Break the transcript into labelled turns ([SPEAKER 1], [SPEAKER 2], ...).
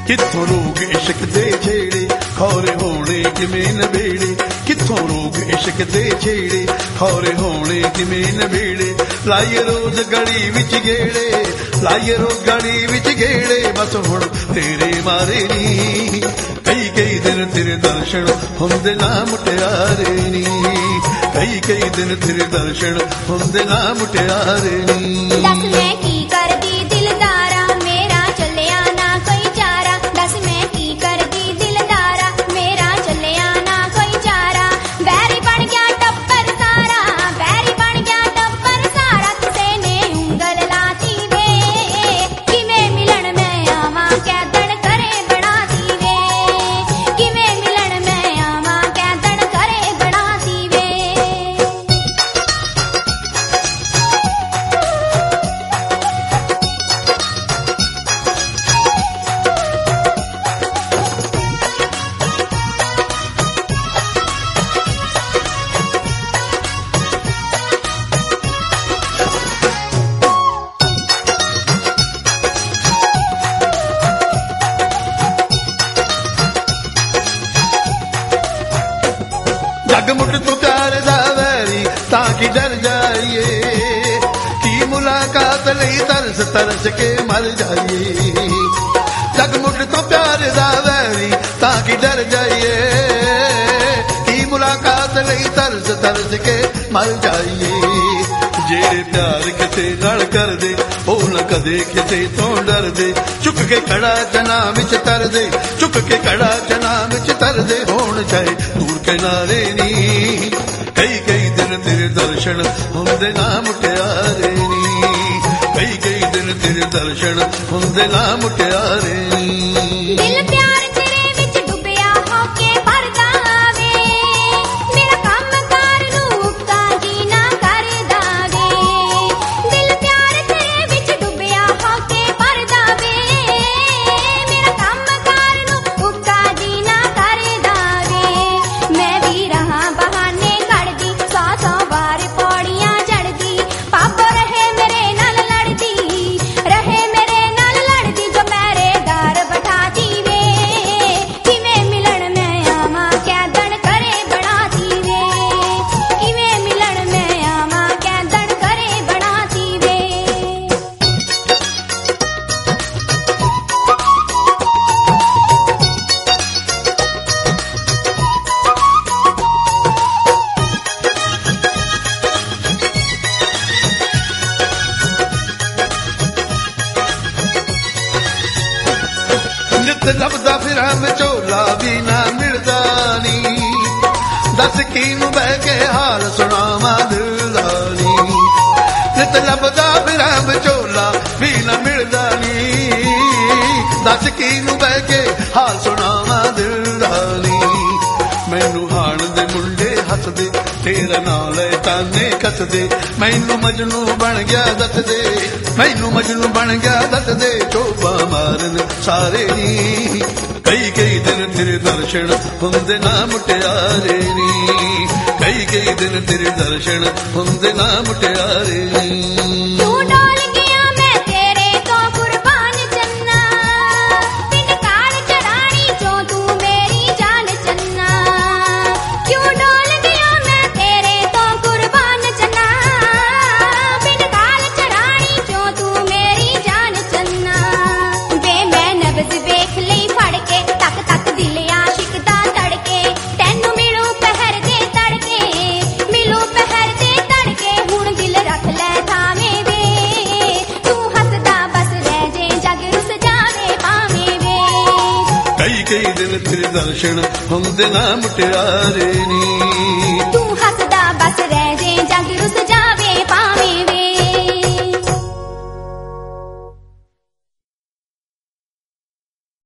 [SPEAKER 1] ਕਿੱਥੋਂ ਰੋਗ ਇਸ਼ਕ ਦੇ ਛੇੜੇ ਖੌਰੇ ਹੋਣੇ ਕਿਵੇਂ ਨਵੇੜੇ ਕਿੱਥੋਂ ਰੋਗ ਇਸ਼ਕ ਦੇ ਛੇੜੇ ਖੌਰੇ ਹੋਣੇ ਕਿਵੇਂ ਨਵੇੜੇ ਲਾਈਏ ਰੋਜ਼ ਗਲੀ ਵਿੱਚ ਗੇੜੇ ਲਾਈਏ ਰੋਜ਼ ਗਲੀ ਵਿੱਚ ਗੇੜੇ ਬਸ ਹੁਣ ਤੇਰੇ ਮਾਰੇ ਨੀ ਕਈ ਦਿਨ ਤੇਰੇ ਦਰਸ਼ਨ ਹੁੰਦੇ ਨਾ ਮੁਟਿਆਰੇ ਨੀ ਕਈ ਦਿਨ ਤੇਰੇ ਦਰਸ਼ਨ ਹੁੰਦੇ ਨਾ ਮੁਟਿਆਰੇ ਨੀ
[SPEAKER 2] ਦੱਸ ਮੈਂ ਕੀ ਕਰਦੀ ਦਿਲਦਾਰਾ ਮੇਰਾ ਚੱਲਿਆ ਨਾ ਕੋਈ ਚਾਰਾ ਦੱਸ ਮੈਂ ਕੀ ਕਰਦੀ ਦਿਲਦਾਰਾ ਮੇਰਾ ਚੱਲਿਆ ਨਾ ਕੋਈ ਚਾਰਾ ਵੈਰੀ ਬਣ ਗਿਆ ਟੱਬਰ ਸਾਰਾ ਵੈਰੀ ਬਣ ਗਿਆ ਟੱਬਰ ਸਾਰਾ ਕਿਸੇ ਨੇ ਉਂਗਲ ਲਾਤੀ ਵੇ ਕਿਵੇਂ ਮਿਲਣ ਮੈਂ ਆਵਾਂ ਕੈਦਣ ਕਰੇ ਬਣਾਤੀ ਵੇ ਕਿਵੇਂ ਮਿਲਣ ਮੈਂ ਆਵਾਂ ਕੈਦਣ ਕਰੇ ਬਣਾਤੀ ਵੇ
[SPEAKER 1] जगमुट तू प्यार दा वैरी ताकि डर जाइए की मुलाकात लई तरस तरस के मर जाइए जगमुट तो प्यार दा वैरी ताकि डर जाइए की मुलाकात लई तरस तरस के मर जाइए जेड़े प्यार किसे नाल कर दे ਉਹ ਨਾ ਕਦੇ ਕਿਸੇ ਤੋਂ ਡਰਦੇ ਚੁੱਕ ਕੇ ਖੜਾ ਚਨਾ ਵਿੱਚ ਤਰਦੇ ਚੁੱਕ ਕੇ ਖੜਾ ਚਨਾ ਵਿੱਚ ਤਰਦੇ ਹੋਣ ਚਾਹੇ ਦੂਰ ਕਿਨਾਰੇ ਨੀ ਕਈ ਦਿਨ ਤੇਰੇ ਦਰਸ਼ਨ ਹੁੰਦੇ ਨਾ ਮੁਟਿਆਰੇ ਨੀ ਕਈ ਦਿਨ ਤੇਰੇ ਦਰਸ਼ਨ ਹੁੰਦੇ ਨਾ ਮੁਟਿਆਰੇ ਨੀ
[SPEAKER 2] ਦਿਲ ਪਿਆਰ ਤੇਰੇ ਵਿੱਚ ਡੁੱਬਿਆ ਹੋ ਕੇ ਭਰਦਾ ਵੇ ਮੇਰਾ ਕੰਮ ਕਾਰ ਨੂੰ ਉੱਕਾ ਜੀ ਨਾ ਕਰਦਾ ਵੇ ਦਿਲ ਪਿਆਰ ਤੇਰੇ ਵਿੱਚ ਡੁੱਬਿਆ ਹੋ ਕੇ ਭਰਦਾ ਵੇ ਮੇਰਾ ਕੰਮ ਕਾਰ ਨੂੰ ਉੱਕਾ ਜੀ ਨਾ ਕਰਦਾ ਵੇ ਮੈਂ ਵੀ ਰਹਾ ਬਹਾਨੇ ਕੱਢਦੀ 100 ਵਾਰ ਪੌੜੀਆਂ ਚੜਦੀ ਪਾਪ ਰਹੇ ਮੇਰੇ ਨਾਲ ਲੜਦੀ ਰਹੇ ਮੇਰੇ ਨਾਲ ਲੜਦੀ ਜੋ ਮੇਰੇ ਦਰ ਬਿਠਾਤੀ ਵੇ ਕਿਵੇਂ ਮਿਲਣ ਮੈਂ ਆਵਾਂ ਕੈਦਣ ਕਰੇ ਬਣਾਤੀ ਵੇ ਕਿਵੇਂ ਮਿਲਣ ਮੈਂ ਆਵਾਂ ਕੈਦਣ ਕਰੇ ਬਣਾਤੀ ਵੇ
[SPEAKER 1] ਨਿਤ ਲੱਭਦਾ ਫਿਰਾਂ ਮੈਂ ਝੋਲਾ ਵੀ ਨਾ ਮਿਲਦਾ ਨੀ ਦੱਸ ਕਿਹਨੂੰ ਬਹਿ ਕੇ ਹਾਲ ਸੁਣਾਵਾਂ ਦਿਲ ਦਾ ਨੀ ਨਿਤ ਲੱਭਦਾ ਫਿਰਾਂ ਮੈਂ ਝੋਲਾ ਵੀ ਨਾ ਮਿਲਦਾ ਨੀ ਦੱਸ ਕਿਹਨੂੰ ਬਹਿ ਕੇ ਹਾਲ ਸੁਣਾਵਾਂ ਦਿਲ ਦਾ ਨੀ ਮੈਨੂੰ ਹਾਣ ਦੇ ਮੁੰਡੇ ਹੱਸਦੇ ਤੇਰਾ ਨਾਂ ਲੈ ਤਾਨੇ ਕੱਸਦੇ ਮੈਨੂੰ ਮਜਨੂ ਬਣ ਗਿਆ ਦੱਸਦੇ ਮੈਨੂੰ ਮਜਨੂ ਬਣ ਗਿਆ ਦੱਸਦੇ ਚੋਬਾ ਮਾਰਨ ਸਾਰੇ ਨੀ ਕਈ ਦਿਨ ਤੇਰੇ ਦਰਸ਼ਨ ਹੁੰਦੇ ਨਾ ਮੁਟਿਆਰੇ ਨੀ ਕਈ ਦਿਨ ਤੇਰੇ ਦਰਸ਼ਨ ਹੁੰਦੇ ਨਾ ਮੁਟਿਆਰੇ ਨੀ
[SPEAKER 2] ਤੂੰ ਡੋਲ ਗਿਆ ਮੈਂ ਤੇਰੇ ਤੋਂ ਕੁਰਬਾਨ ਚੰਨਾ ਪਿੰਡ ਕਾਲ ਚੜਾਣੀ ਚੋਂ ਤੂੰ ਮੇਰੀ ਜਾਨ ਚੰਨਾ ਕਿਉਂ ਡੋਲ ਗਿਆ ਮੈਂ ਤੇਰੇ ਤੋਂ ਕੁਰਬਾਨ ਚੰਨਾ ਪਿੰਡ ਕਾਲ ਚੜਾਣੀ ਚੋਂ ਤੂੰ ਮੇਰੀ ਜਾਨ ਚੰਨਾ ਵੇ ਮੈਂ ਨਬਜ਼ ਵੇਖ ਲਈ ਫੜ ਕੇ ਤੱਕ ਤੱਕ ਦਿਲ ਆਸ਼ਿਕ ਦਾ ਧੜਕੇ ਤੈਨੂੰ ਮਿਲੂ ਪਹਿਰ ਦੇ ਤੜਕੇ ਮਿਲੂ ਪਹਿਰ ਦੇ ਤੜਕੇ ਹੁਣ ਦਿਲ ਰੱਖ ਲੈ ਥਾਵੇਂ ਵੇ ਤੂੰ ਹੱਸਦਾ ਬਸ ਰਹਿ ਜੇ ਜਗ ਰੁੱਸ ਜਾਵੇ ਭਾਵੇਂ ਵੇ
[SPEAKER 1] ਕਈ ਦਿਨ ਤੇਰੇ ਦਰਸ਼ਨ ਹੁੰਦੇ ਨਾ ਮੁਟਿਆਰੇ ਨੀ
[SPEAKER 2] ਤੂੰ ਹੱਸਦਾ ਬਸ ਰਹਿ ਜੇ ਜਗ ਰੁੱਸ